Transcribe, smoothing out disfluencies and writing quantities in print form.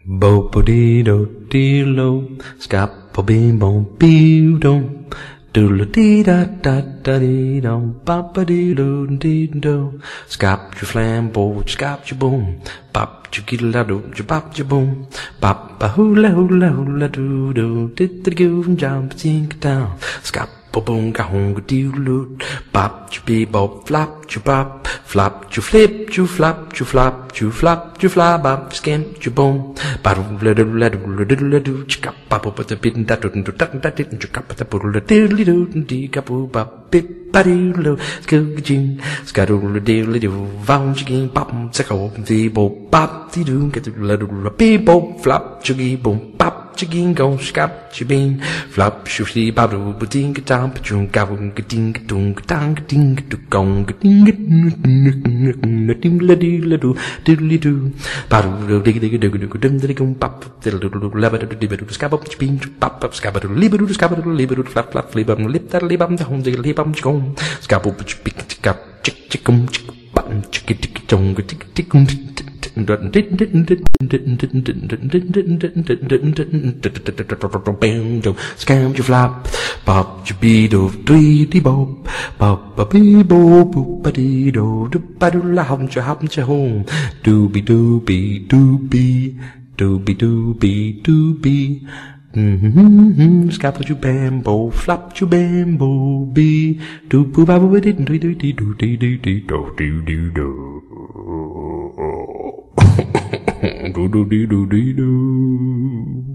Bo bo dee do dee lo, scap bo bim bom bee dom, doodle dee da da da dee dom, bop ba dee do dee do, scap you flam bo, scap you boom, bop you get la do, you bop you boom, bop ba hula hula hula do do, did the goon jump sink down, scap. Boom, ga hong, doodle, bop, you be bob, flap, you bop, flap, you flip, you flap, you flap, you flap, you flap, bop, skimp, you boom, baddle, diddle, diddle, do, chicka, bop, up at the bit, that didn't do, that didn't you cup at the poodle, diddly do, dee, kapu, bop, bip, badoo, skugajin, scadoodle, diddly do, vound, chicken, pop, sicko, the bo, bop, the do, get the little, beep, bo, flap, chuggy, boom, pop. Chicken go scap chibin flap shufly babu ding dang pachung gabung ding dung dang ding du gong ding ding la di la do diddly do baru dig dig dig dig dim dig gum pap diddle labadu dibedu scap up chibin pap up scabadu libedu flap flap flibam lip that libam the home dig libam gong scap up chipik chicka chick chickum chick button chicky tick jong tick tick scam you flap, pop you beedo, dee bob, pop a bee bo, boop a dee do, badula hum cha home, dooby dooby dooby, dooby dooby dooby. Scap you bambo, flap you bambo, bee, doo boo baboo didn't do do do do do do do do do. Do do do do do do.